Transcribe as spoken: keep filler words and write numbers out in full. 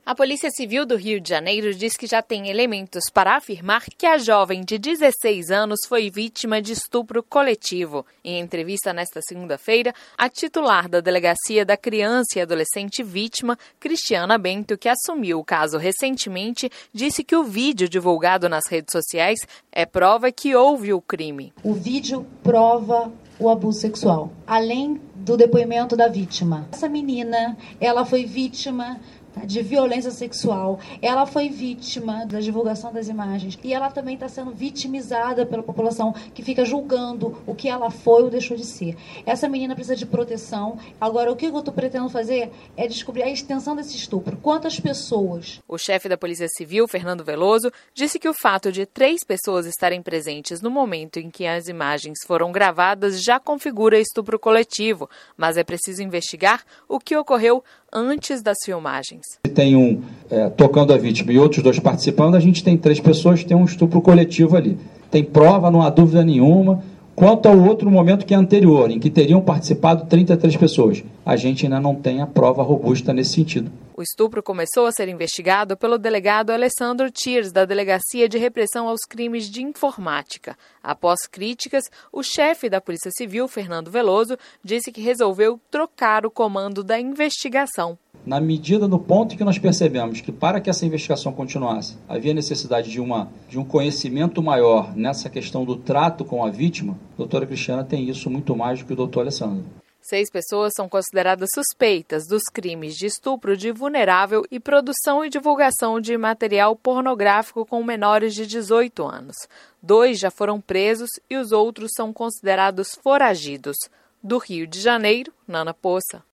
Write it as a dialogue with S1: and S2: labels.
S1: A Polícia Civil do Rio de Janeiro diz que já tem elementos para afirmar que a jovem de dezesseis anos foi vítima de estupro coletivo. Em entrevista nesta segunda-feira, a titular da Delegacia da Criança e Adolescente Vítima, Cristiana Bento, que assumiu o caso recentemente, disse que o vídeo divulgado nas redes sociais é prova que houve o crime.
S2: O vídeo prova o abuso sexual, além do depoimento da vítima. Essa menina, ela foi vítima de violência sexual, ela foi vítima da divulgação das imagens e ela também está sendo vitimizada pela população que fica julgando o que ela foi ou deixou de ser. Essa menina precisa de proteção. Agora, o que eu estou pretendendo fazer é descobrir a extensão desse estupro. Quantas pessoas?
S1: O chefe da Polícia Civil, Fernando Veloso, disse que o fato de três pessoas estarem presentes no momento em que as imagens foram gravadas já configura estupro coletivo, mas é preciso investigar o que ocorreu antes das filmagens.
S3: Se tem um é, tocando a vítima e outros dois participando, a gente tem três pessoas que tem um estupro coletivo ali. Tem prova, não há dúvida nenhuma. Quanto ao outro momento que é anterior, em que teriam participado trinta e três pessoas, a gente ainda não tem a prova robusta nesse sentido.
S1: O estupro começou a ser investigado pelo delegado Alessandro Tiers, da Delegacia de Repressão aos Crimes de Informática. Após críticas, o chefe da Polícia Civil, Fernando Veloso, disse que resolveu trocar o comando da investigação.
S3: Na medida, no ponto em que nós percebemos que para que essa investigação continuasse, havia necessidade de, uma, de um conhecimento maior nessa questão do trato com a vítima, a doutora Cristiana tem isso muito mais do que o doutor Alessandro.
S1: Seis pessoas são consideradas suspeitas dos crimes de estupro de vulnerável e produção e divulgação de material pornográfico com menores de dezoito anos. Dois já foram presos e os outros são considerados foragidos. Do Rio de Janeiro, Nana Poça.